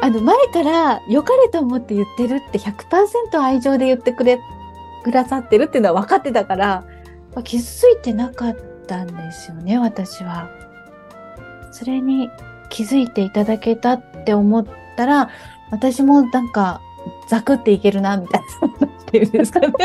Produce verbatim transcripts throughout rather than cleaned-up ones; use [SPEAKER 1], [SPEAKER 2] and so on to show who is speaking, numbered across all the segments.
[SPEAKER 1] あの前から良かれと思って言ってるって ひゃくパーセント 愛情で言ってくれくださってるっていうのは分かってたから、傷ついてなかったんですよね、私は。それに気づいていただけたって思ったら、私もなんかザクっていけるなみたいなっていうんですかね。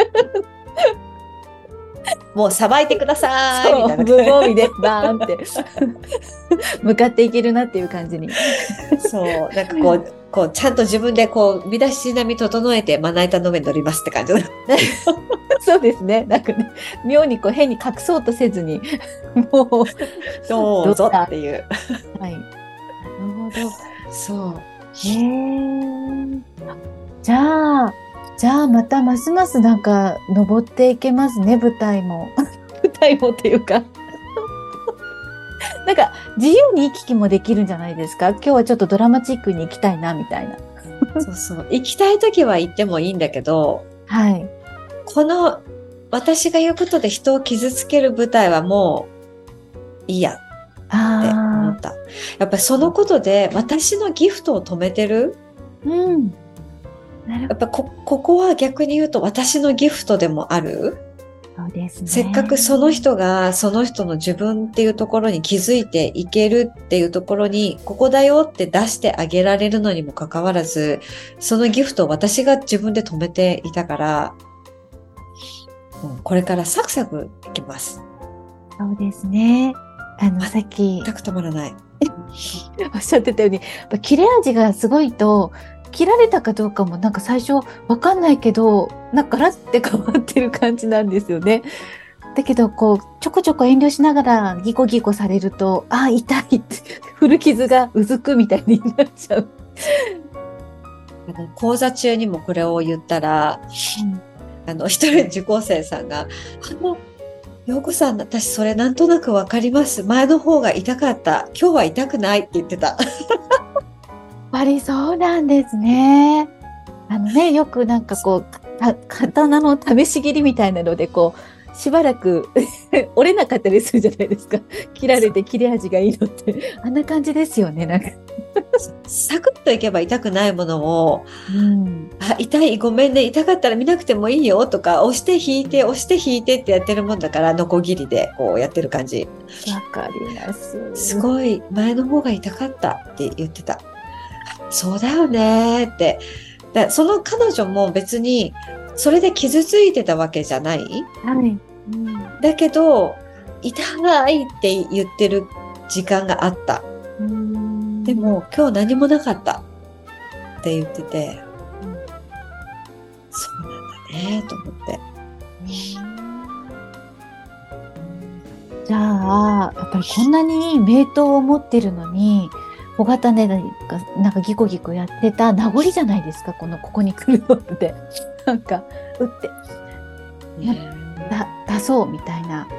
[SPEAKER 2] もうさばいてくださいみたいな。
[SPEAKER 1] 無防備でバーンって向かっていけるなっていう感じに。
[SPEAKER 2] そう、なんかこう、こうちゃんと自分でこう身だしなみ整えてまな板の上に乗りますって感じ。
[SPEAKER 1] そうですね。なんかね、妙にこう変に隠そうとせずに、もう
[SPEAKER 2] どうぞっていう。
[SPEAKER 1] はい。なるほど。
[SPEAKER 2] そう。
[SPEAKER 1] へえ。じゃあ、じゃあまたますますなんか登っていけますね、舞台も。舞台もっていうか。なんか自由に行き来もできるんじゃないですか。今日はちょっとドラマチックに行きたいなみたいな。
[SPEAKER 2] そうそう。行きたいときは行ってもいいんだけど、
[SPEAKER 1] はい。
[SPEAKER 2] この私が言うことで人を傷つける舞台はもういいやって思った。やっぱりそのことで私のギフトを止めてる。
[SPEAKER 1] うん。
[SPEAKER 2] やっぱこ、ここは逆に言うと私のギフトでもある。
[SPEAKER 1] そうですね。
[SPEAKER 2] せっかくその人がその人の自分っていうところに気づいていけるっていうところに、ここだよって出してあげられるのにもかかわらず、そのギフトを私が自分で止めていたから、うん、これからサクサクいきます。
[SPEAKER 1] そうですね。あの、さっき。
[SPEAKER 2] 全く止まらない。
[SPEAKER 1] おっしゃってたように、切れ味がすごいと、切られたかどうかもなんか最初わかんないけど、なんかガラッて変わってる感じなんですよね。だけど、こう、ちょこちょこ遠慮しながらギコギコされると、あ、痛いって、古傷がうずくみたいになっちゃう。
[SPEAKER 2] あの講座中にもこれを言ったら、うん、あの、一人受講生さんが、あの、陽子さん、私それなんとなくわかります。前の方が痛かった。今日は痛くないって言ってた。
[SPEAKER 1] やっぱりそうなんですね。あのね、よくなんかこう、刀の試し切りみたいなので、こう、しばらく折れなかったりするじゃないですか。切られて切れ味がいいのって。あんな感じですよね、なんか。
[SPEAKER 2] サクッといけば痛くないものを、
[SPEAKER 1] うん、
[SPEAKER 2] あ、痛い、ごめんね、痛かったら見なくてもいいよとか、押して引いて、押して引いてってやってるもんだから、ノコギリでこうやってる感じ。
[SPEAKER 1] わかります。
[SPEAKER 2] すごい、前の方が痛かったって言ってた。そうだよねって。だその彼女も別に、それで傷ついてたわけじゃない。
[SPEAKER 1] はい。うん、
[SPEAKER 2] だけど、痛いって言ってる時間があった。うん、でも、今日何もなかったって言ってて、うん、そうなんだね、と思って。
[SPEAKER 1] じゃあ、やっぱりこんなに名刀を持ってるのに、小型ね、なんかギコギコやってた名残じゃないですか、この、ここに来るのって。なんか、打って、ね、だ、出そうみたいな。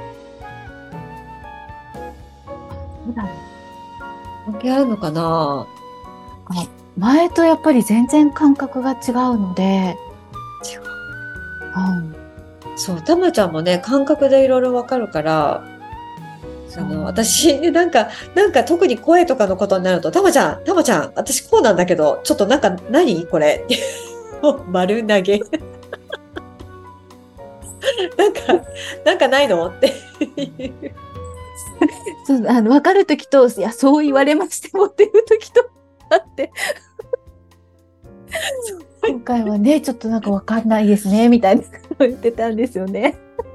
[SPEAKER 1] そうだね。
[SPEAKER 2] 関係あるのかな？
[SPEAKER 1] 前とやっぱり全然感覚が違うので。
[SPEAKER 2] 違う。
[SPEAKER 1] うん。
[SPEAKER 2] そう、たまちゃんもね、感覚でいろいろわかるから、あの、私、なんか、なんか特に声とかのことになると、たまちゃん、たまちゃん、私こうなんだけど、ちょっとなんか、何これ丸投げ。なんか、なんかないのって
[SPEAKER 1] そう、あの、分かるときと、いや、そう言われましてもっていうときとあって。今回はね、ちょっとなんか分かんないですね、みたいな言ってたんですよね。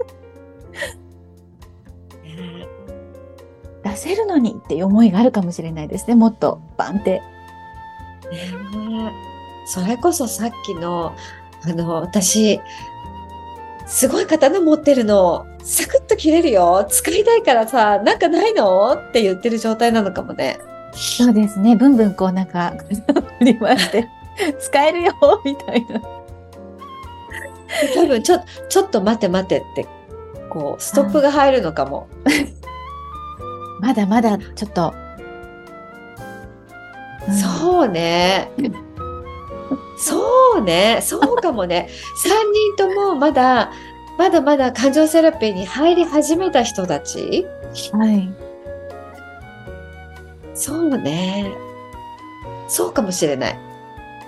[SPEAKER 1] 出せるのにっていう思いがあるかもしれないですね。もっとバンって。
[SPEAKER 2] ね、それこそさっきの、あの、私、すごい刀持ってるの、サクッと切れるよ。使いたいからさ、なんかないのって言ってる状態なのかもね。
[SPEAKER 1] そうですね。ブンブンこうなんか、振り回して、使えるよみたいな。
[SPEAKER 2] 多分ちょ、ちょっと待って待ってって、こう、ストップが入るのかも。
[SPEAKER 1] まだまだちょっと、
[SPEAKER 2] うん、そうねそうねそうかもねさんにんともまだまだまだ感情セラピーに入り始めた人たち、
[SPEAKER 1] はい、
[SPEAKER 2] そうねそうかもしれない。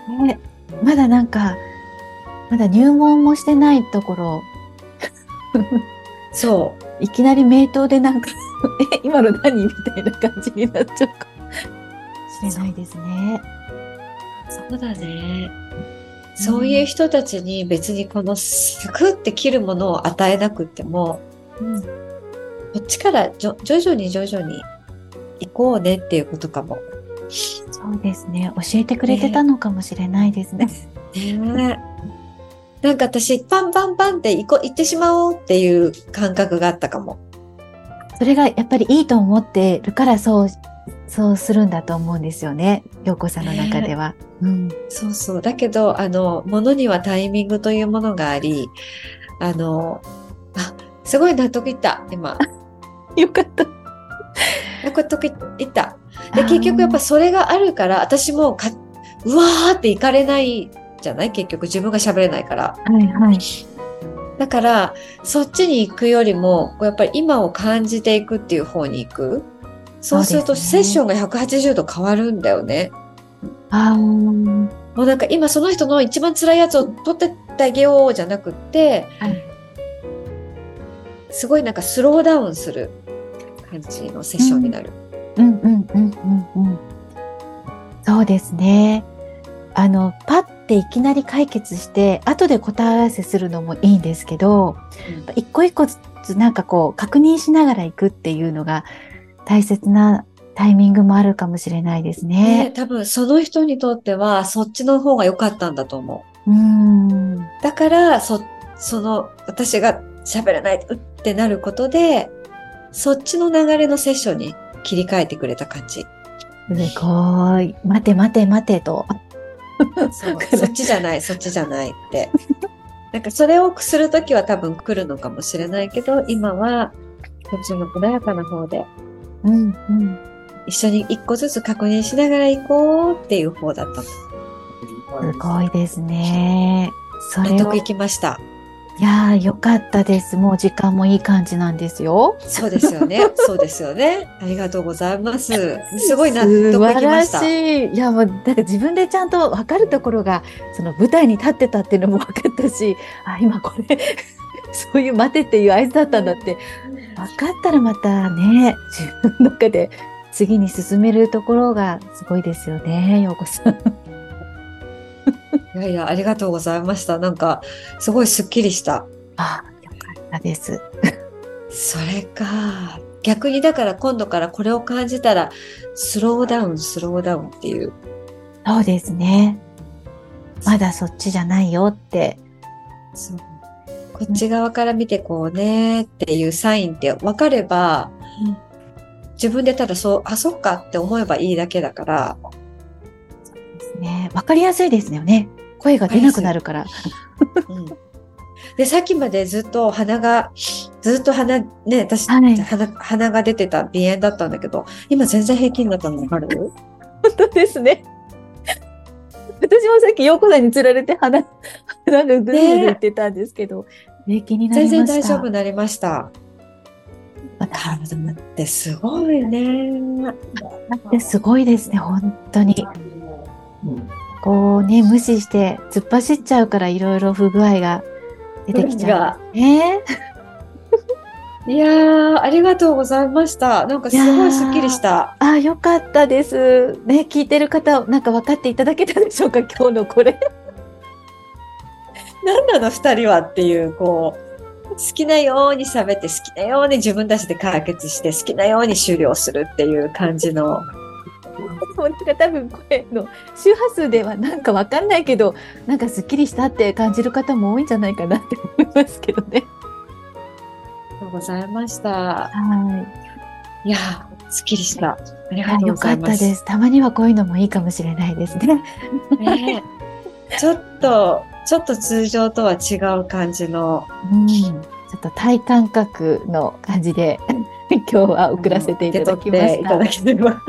[SPEAKER 1] ね、まだなんか、まだ入門もしてないところ、
[SPEAKER 2] そ
[SPEAKER 1] いきなり名刀でなんか、え、今の何みたいな感じになっちゃうかもしれないですね。
[SPEAKER 2] う。そうだね。そういう人たちに別にこのサクって切るものを与えなくっても、
[SPEAKER 1] うん、
[SPEAKER 2] こっちからじょ徐々に徐々に行こうねっていうことかも。
[SPEAKER 1] そうですね。教えてくれてたのかもしれないですね。
[SPEAKER 2] ねえ。なんか私、パンパンパンって行こ行ってしまおうっていう感覚があったかも。
[SPEAKER 1] それがやっぱりいいと思ってるからそう、そうするんだと思うんですよね。陽子さんの中では。うん、
[SPEAKER 2] そうそう。だけど、あの、ものにはタイミングというものがあり、あの、あ、すごい納得いった、今。
[SPEAKER 1] よかった。
[SPEAKER 2] 納得いった。で、結局やっぱそれがあるから、私もか、うわーって行かれないじゃない結局自分が喋れないから。
[SPEAKER 1] はいはい。
[SPEAKER 2] だから、そっちに行くよりも、こうやっぱり今を感じていくっていう方に行く。そうすると、セッションがひゃくはちじゅうど変わるんだよね。
[SPEAKER 1] あー
[SPEAKER 2] もうなんか今その人の一番辛いやつを取ってってあげようじゃなくって、
[SPEAKER 1] はい、
[SPEAKER 2] すごいなんかスローダウンする感じのセッションになる。
[SPEAKER 1] うんうんうんうんうん。そうですね。あの、パッていきなり解決して、後で答え合わせするのもいいんですけど、
[SPEAKER 2] うん
[SPEAKER 1] 一個一個ずつなんかこう確認しながら行くっていうのが大切なタイミングもあるかもしれないです
[SPEAKER 2] ね、
[SPEAKER 1] ね。
[SPEAKER 2] 多分その人にとってはそっちの方が良かったんだと思う。
[SPEAKER 1] うーん。
[SPEAKER 2] だから、そ、その、私が喋れない、うってなることで、そっちの流れのセッションに切り替えてくれた感じ。
[SPEAKER 1] すごい。待て待て待てと。
[SPEAKER 2] そう、そっちじゃない、そっちじゃないって。なんかそれをするときは多分来るのかもしれないけど、今は、こっちの穏やかな方で、
[SPEAKER 1] うんうん。
[SPEAKER 2] 一緒に一個ずつ確認しながら行こうっていう方だったの。
[SPEAKER 1] すごいですね。それを
[SPEAKER 2] 納得いきました。
[SPEAKER 1] いやー、よかったです。もう時間もいい感じなんですよ。
[SPEAKER 2] そうですよね。そうですよね。ありがとうございます。すごい納得いきました。
[SPEAKER 1] 素晴らしい。いや、もう、なんか自分でちゃんと分かるところが、その舞台に立ってたっていうのも分かったし、あ、今これ、そういう待てっていう合図だったんだって、分かったらまたね、自分の中で次に進めるところがすごいですよね、陽子さん。
[SPEAKER 2] いやいや、ありがとうございました。なんか、すごいスッキリした。
[SPEAKER 1] あ、よかったです。
[SPEAKER 2] それか。逆にだから今度からこれを感じたら、スローダウン、スローダウンっていう。
[SPEAKER 1] そうですね。まだそっちじゃないよって。
[SPEAKER 2] そう。こっち側から見てこうねっていうサインって分かれば、
[SPEAKER 1] うん、
[SPEAKER 2] 自分でただそう、あ、そっかって思えばいいだけだから。
[SPEAKER 1] そうですね。わかりやすいですよね。声が出なくなるから。
[SPEAKER 2] うん、で、さっきまでずっと鼻が、ずっと鼻、ね、私、
[SPEAKER 1] はい、
[SPEAKER 2] 鼻、鼻が出てた鼻炎だったんだけど、今全然平気になったの分かる？
[SPEAKER 1] 本当ですね。私もさっき陽子さんに釣られて鼻、鼻がぐるぐる言ってたんですけど、平気になりました。
[SPEAKER 2] 全然大丈夫になりました。体ってすごいね。
[SPEAKER 1] すごいですね、本当に。こうね、無視して突っ走っちゃうからいろいろ不具合が出てきちゃう。ね。
[SPEAKER 2] いやー、ありがとうございました。なんかすごいスッキリした。
[SPEAKER 1] ああ、よかったです。ね、聞いてる方、なんか分かっていただけたでしょうか、今日のこれ。
[SPEAKER 2] なんなの二人はっていう、こう、好きなように喋って、好きなように自分たちで解決して、好きなように終了するっていう感じの。
[SPEAKER 1] もうなんか多分声の周波数ではなんか分かんないけど、なんかすっきりしたって感じる方も多いんじゃないかなって思いますけどね。
[SPEAKER 2] ありがとうございました。
[SPEAKER 1] はい。
[SPEAKER 2] いやー、すっきりした。ありがとうございます。
[SPEAKER 1] よかったです。たまにはこういうのもいいかもしれないですね。
[SPEAKER 2] ねちょっと、ちょっと通常とは違う感じの。
[SPEAKER 1] うん、ちょっと体感覚の感じで今日は送らせていただきました。
[SPEAKER 2] いただければ。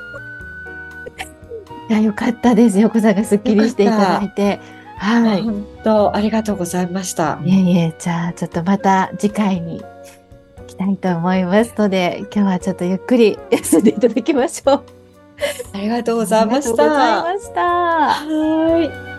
[SPEAKER 1] いや、よかったです。陽子さんがすっきりしていただいて。はい。
[SPEAKER 2] 本当、ありがとうございました。
[SPEAKER 1] いえいえ、じゃあちょっとまた次回に行きたいと思いますので、今日はちょっとゆっくり休んでいただきましょう。
[SPEAKER 2] ありがとうご
[SPEAKER 1] ありがとう
[SPEAKER 2] ざいまし
[SPEAKER 1] ござい
[SPEAKER 2] た。
[SPEAKER 1] ました。
[SPEAKER 2] はーい。